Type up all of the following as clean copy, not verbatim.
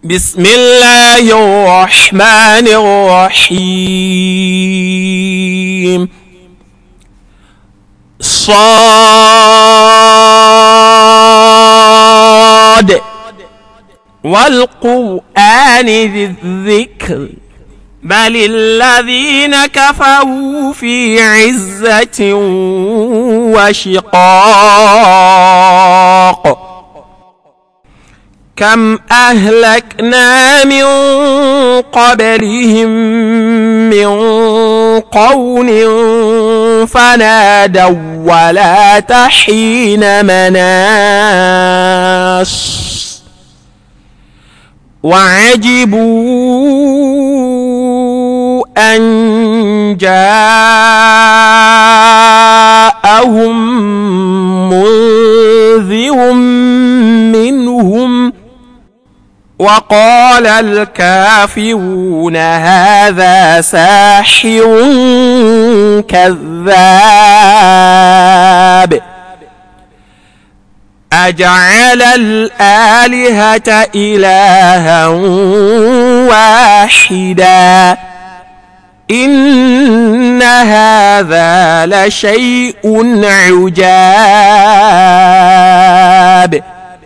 بسم الله الرحمن الرحيم. صاد والقرآن ذي الذكر بل الذين كفروا في عزة وشقاق. كم أهلكنا من قبلهم من قرن فنادوا ولا تحين مناص وعجبوا أن جاءهم منذر منهم وقال الكافرون هذا ساحر كذاب. أجعل الآلهة إلها واحدا إن هذا لشيء عجاب.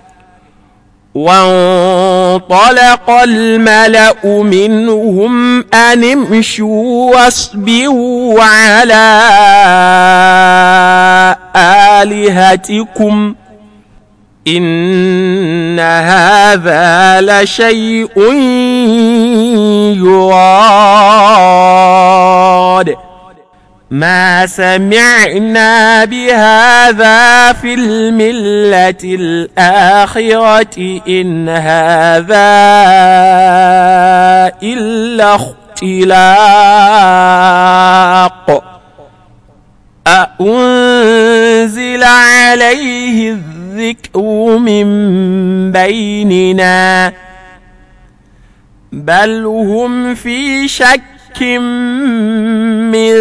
وانطلق الملأ منهم أن امشوا واصبروا على آلهتكم إن هذا لشيء يراد. ما سمعنا بهذا في الملة الآخرة إن هذا إلا اختلاق. أأنزل عليه الذكر من بيننا بل هم في شك من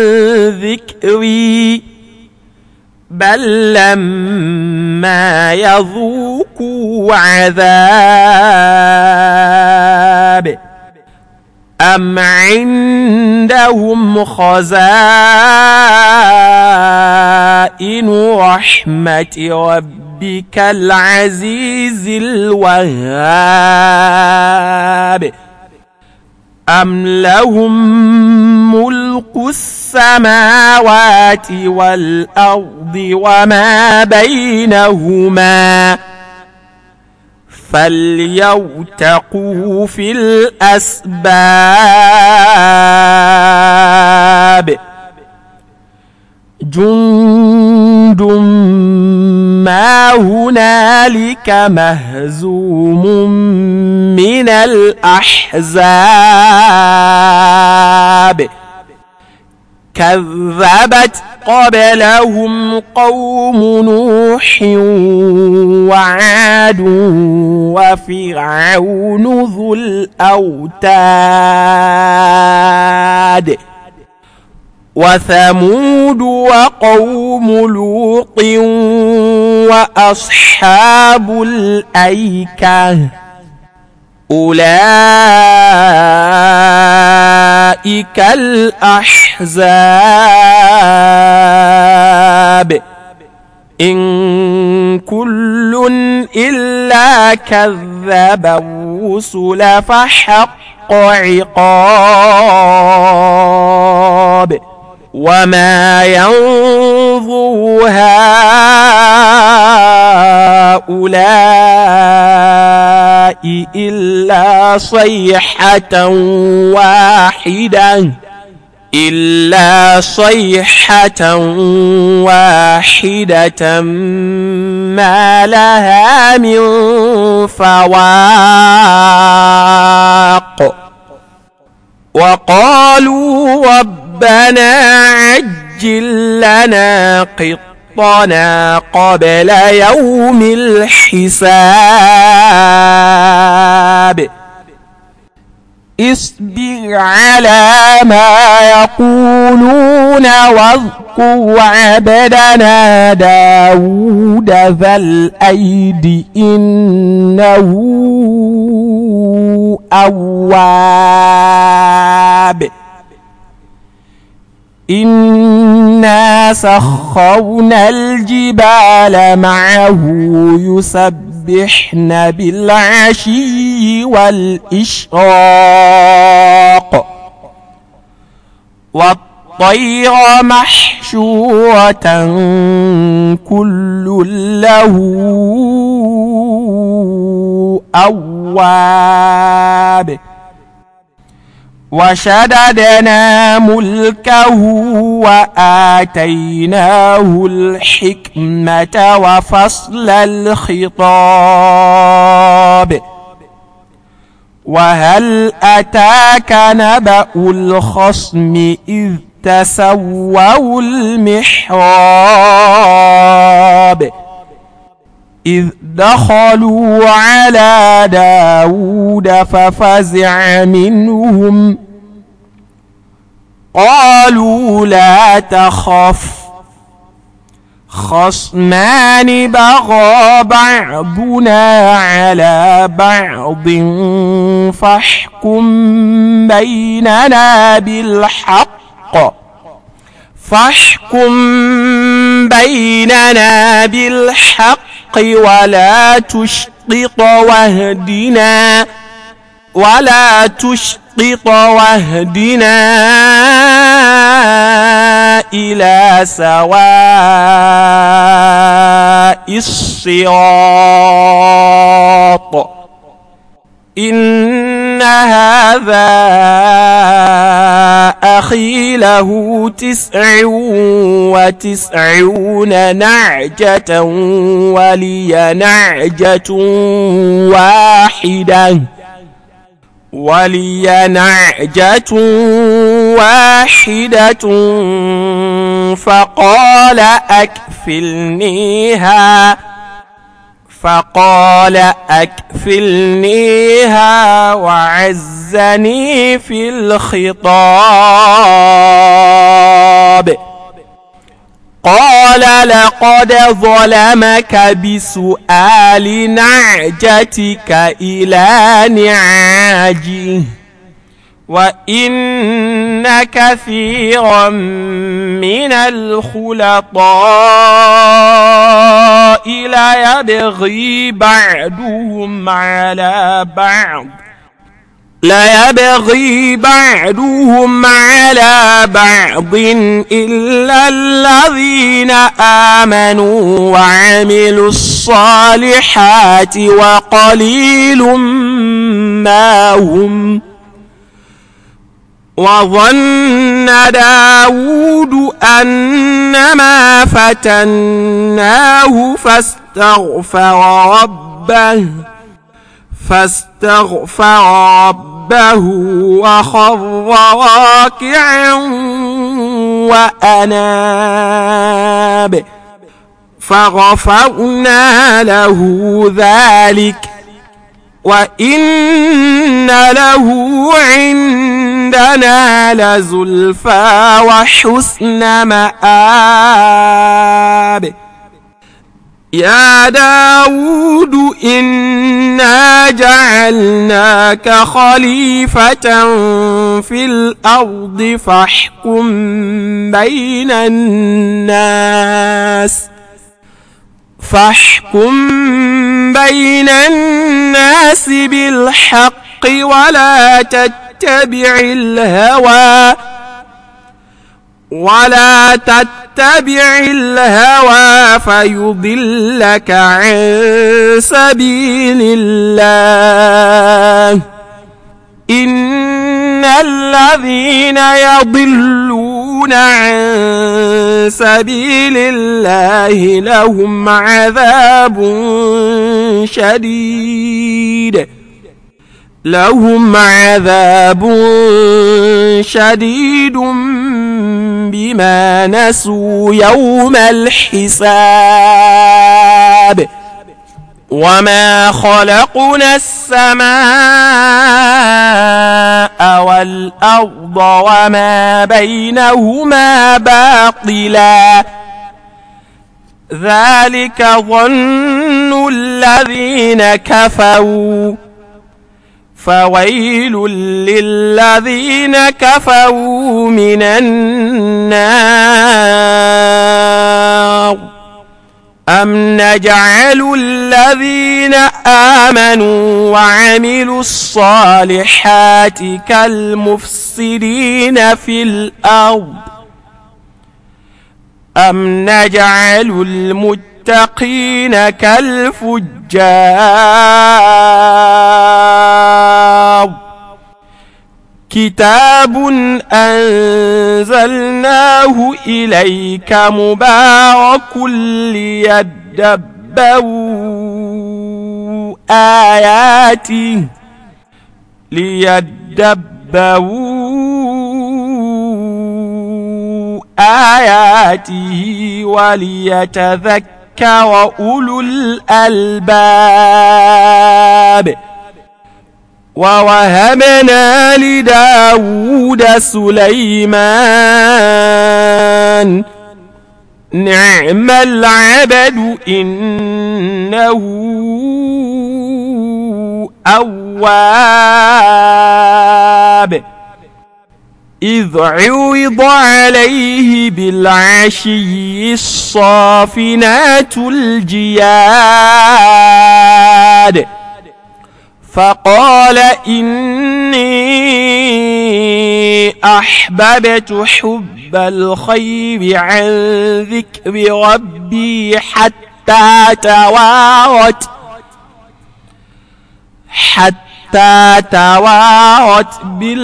ذكري بل لما يذوقوا عذاب أم عندهم خزائن رحمة ربك العزيز الوهاب أم لهم ملك السماوات والأرض وما بينهما فليرتقوا في الأسباب. جند ما هنالك مهزوم من الأحزاب كذبت قبلهم قوم نوح وعاد وفرعون ذو الأوتاد وثمود وقوم لوط وأصحاب الأيكة أولئك الأحزاب إن كل إلا كذب الرسل فحق عقاب. وما ينظر هؤلاء إلا صيحة واحدة ما لها من فواق. وقالوا ربنا عجل لنا قطنا قبل يوم الحساب. اصبر على ما يقولون واذكر عبدنا داود ذا الأيد إنه الأواب إنا سخرنا الجبال معه يسبحن بالعشي والإشراق والطير محشورة كل له أواب وشددنا ملكه وآتيناه الحكمة وفصل الخطاب وهل أتاك نبأ الخصم إذ تسووا المحراب إذ دخلوا على داود ففزع منهم قالوا لا تخف خصمان بغى بعضنا على بعض فاحكم بيننا بالحق ولا تشطط واهدنا إلى سواء الصراط إن هذا أخي له 99 نعجة ولي نعجة واحدة فقال أكفلنيها وعزني في الخطاب قال لقد ظلمك بسؤال نعجتك إلى نعاجه وإن كثيرا من الخلطاء ليبغي بعضهم على بعض إلا الذين آمنوا وعملوا الصالحات وقليل ما هم وظن داود أنما فتناه فاستغفر ربه وخر راكعا وأناب فغفرنا له ذلك وإن له عندنا لزلفى وحسن مآب يا داود إنا جعلناك خليفة في الأرض فاحكم بين الناس بالحق ولا تتبع الهوى فيضلك عن سبيل الله إن الذين يضلون عن سبيل الله لهم عذاب شديد بما نسوا يوم الحساب وما خلقنا السماء والأرض وما بينهما باطلا ذلك ظن الذين كفروا فويل للذين كفروا من النار أم نجعل الذين آمنوا وعملوا الصالحات كالمفسدين في الأرض أم نجعل المتقين كالفجار كتاب أنزلناه إليك مبارك ليدبروا آياته وليتذكر أولو الألباب ووهبنا لداود سليمان نعم العبد إنه أواب إذ عرض عليه بالعشي الصافنات الجياد فقال إني أحببت حب الخير عن ذكر ربي حتى توارت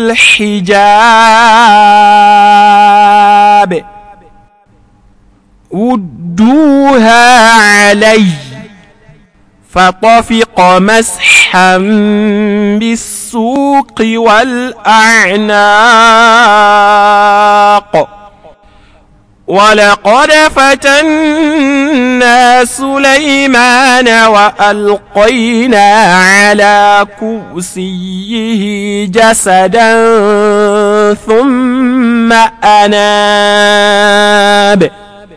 بالحجاب ردوها علي فطفق مسحا بالسوق والأعناق ولقد فتنا سليمان وألقينا على كرسيه جسدا ثم أناب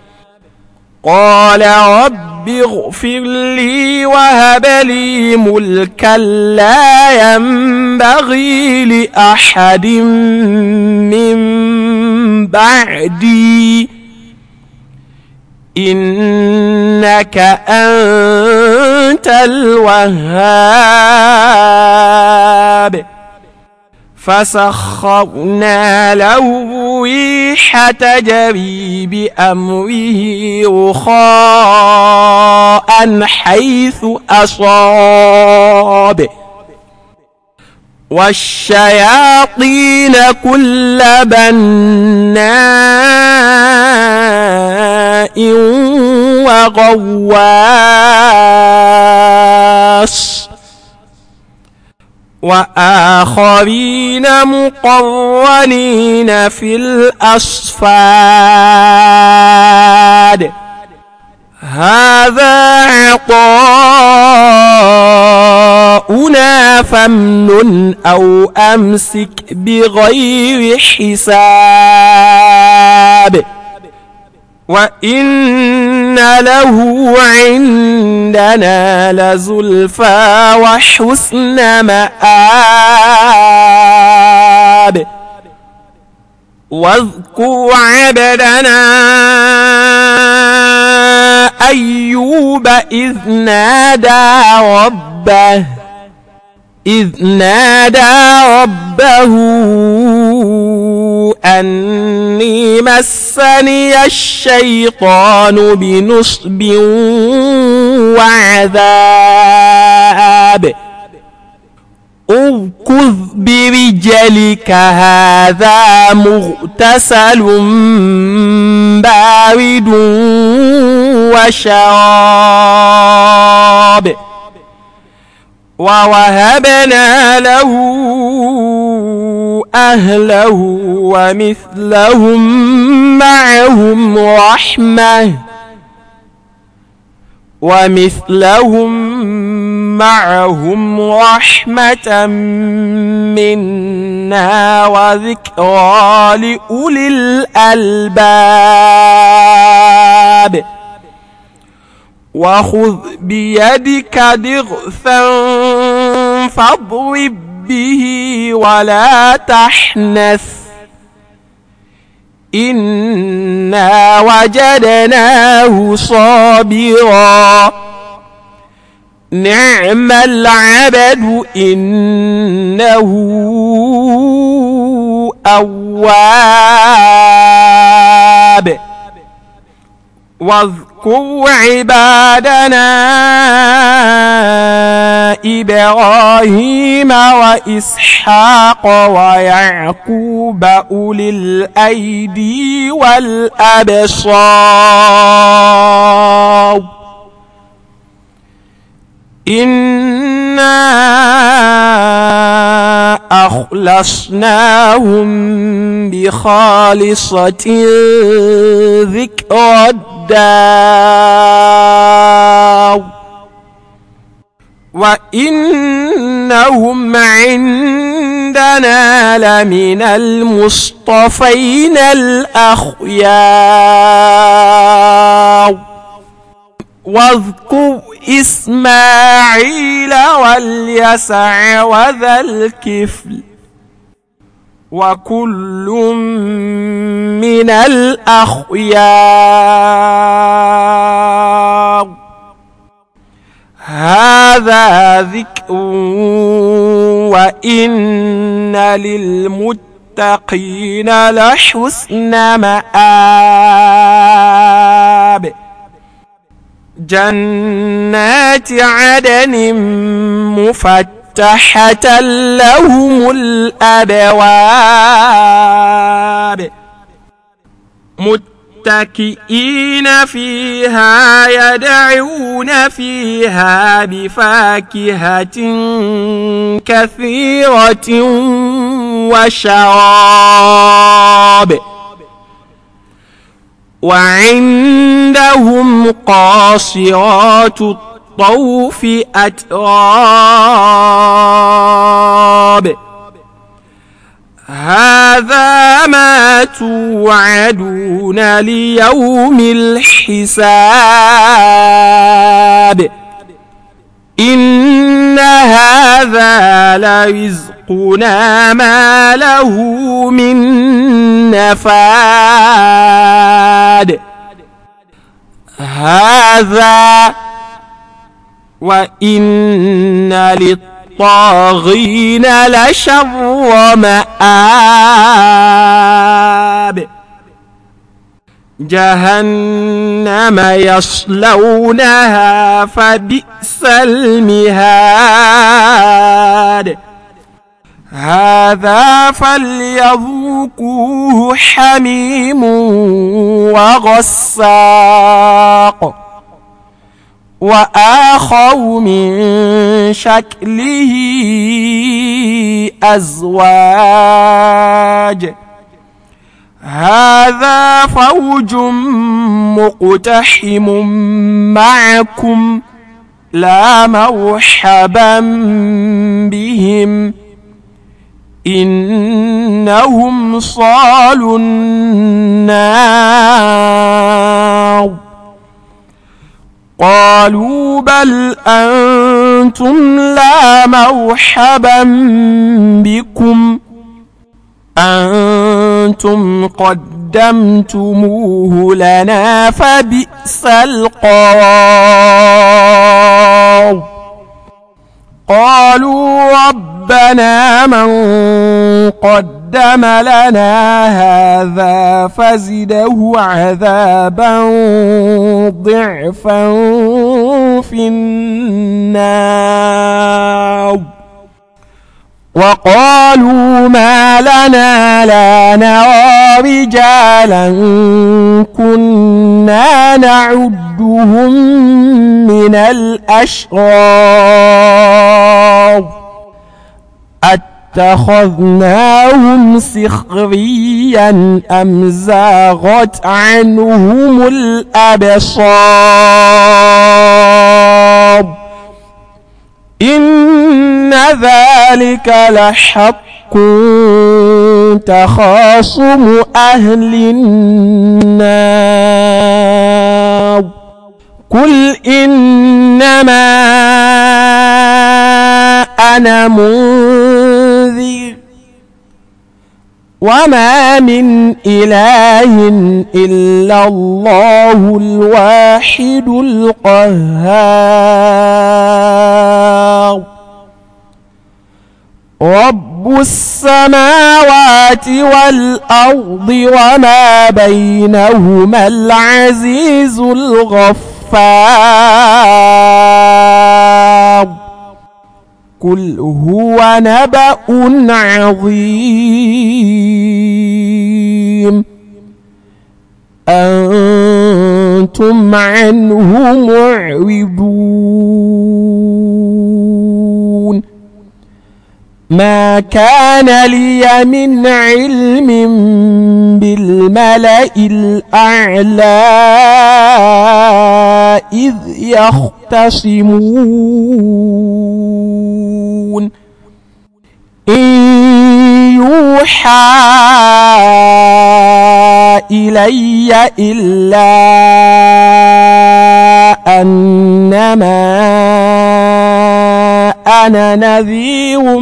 قال رب اغفر لي وهب لي ملكا لا ينبغي لأحد من بعدي إنك أنت الوهاب فسخرنا له الريح تجري بأمره رخاء حيث أصاب والشياطين كل بناء وغواص وآخرين مقرنين في الأصفاد هذا عطاؤنا فامنن أو أمسك بغير حساب وإن له عندنا لزلفى وحسن مآب واذكر عبدنا أيوب إذ نادى ربه أني مسني الشيطان بنصب وعذاب اركض برجلك هذا مغتسل بارد وشراب ووهبنا له أهله ومثلهم معهم رحمة منا وذكرى لأولي الألباب وخذ بيدك ضغثا فاضرب به ولا تحنث إنا وجدناه صابرا نعم العبد إنه أواب واذكر عبادنا إبراهيم وإسحاق ويعقوب أولي الأيدي والأبصار إنا أخلصناهم بخالصة ذكر الدار وإنهم عندنا لمن المصطفين الأخيار واذكر إسماعيل واليسع وذا الكفل وكل من الأخيار هذا ذكر وإن للمتقين لحسن مآب جنات عدن مفتحة لهم الأبواب متكئين فيها يدعون فيها بفاكهة كثيرة وشراب وعندهم قاصرات الطرف أتراب هذا ما توعدون ليوم الحساب إن هذا لرزقنا ما له من نفاد هذا وإن للطاغين لشر مآب جهنم يصلونها فبئس المهاد هذا فليذوقوه حميم وغساق وآخر من شكله أزواج هذا فوج مقتحم معكم لا مرحبا بهم إنهم صالوا النار قالوا بل أنتم لا مرحبا بكم أنتم قدمتموه لنا فبئس القرار قالوا ربنا من قدم لنا هذا فزده عذابا ضعفا في النار وقالوا ما لنا لا نرى رجالا كنا نعدهم من الأشرار اتخذناهم سخريا أم زاغت عنهم الأبصار إن ذلك لحق تخاصم أهل النار قل إنما أنا منذر وما من إله إلا الله الواحد القهار رب السماوات والأرض وما بينهما العزيز الغفار قل هو نبأ عظيم أنتم عنه معرضون ما كان لي من علم بالملأ الأعلى إذ يختصمون إن يوحى إلي إلا أنما أنا نذير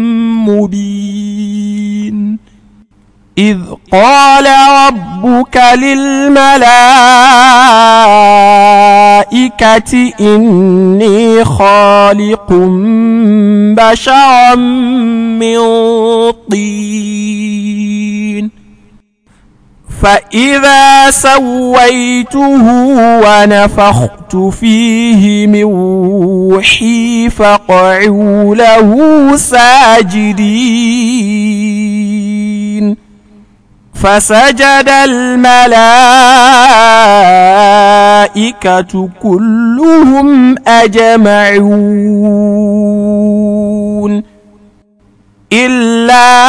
مبين إذ قال ربك للملائكة إني خالق بشرا من طين فإذا سويته ونفخت فيه من روحي فقعوا له ساجدين فسجد الملائكة كلهم أجمعون إلا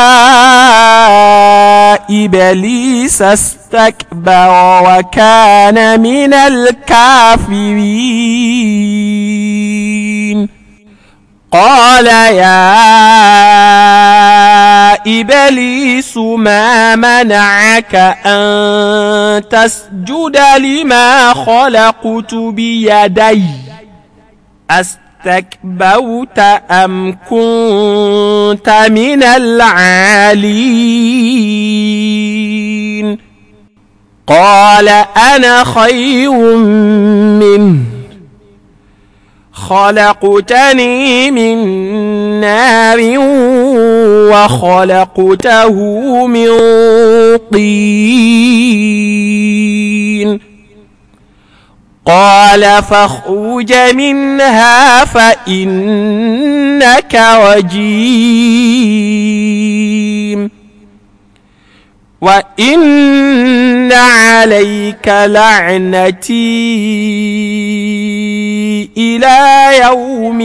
إبليس استكبر وكان من الكافرين قال يا إبليس ما منعك أن تسجد لما خلقت بيدي استكبرت أم كنت من العالين قال أنا خير منه خلقتني من نار وخلقته من طين قال فاخرج منها فإنك رجيم وإن عليك لعنتي إلى يوم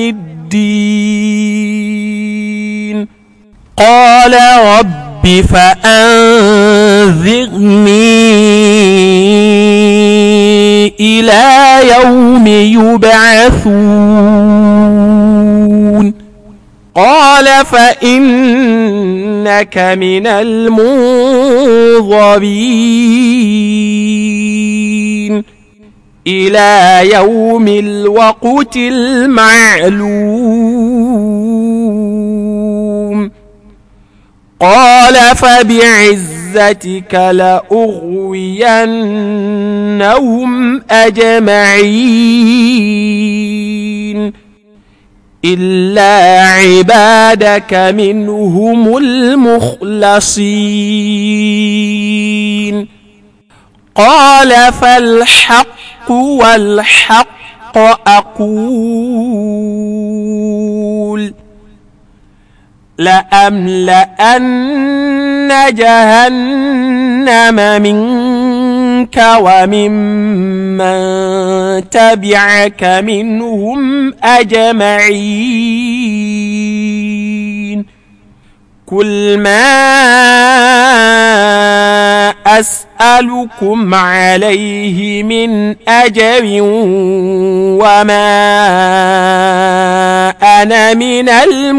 الدين قال رب فأنذرني إلى يوم يبعثون قال فإنك من المنظرين إلى يوم الوقت المعلوم قال فبعزتك لأغوينهم أجمعين إلا عبادك منهم المخلصين قال فالحق والحق أقول لأملأن جهنم منك وممن تبعك منهم أجمعين قل ما أسألكم عليه من أجر وما أنا من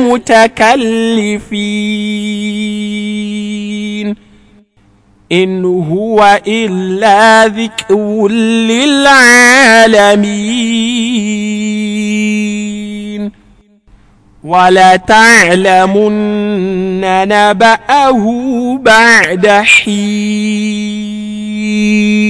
المتكلفين إن هو إلا ذكر للعالمين ولتعلمن نبأه بعد حين.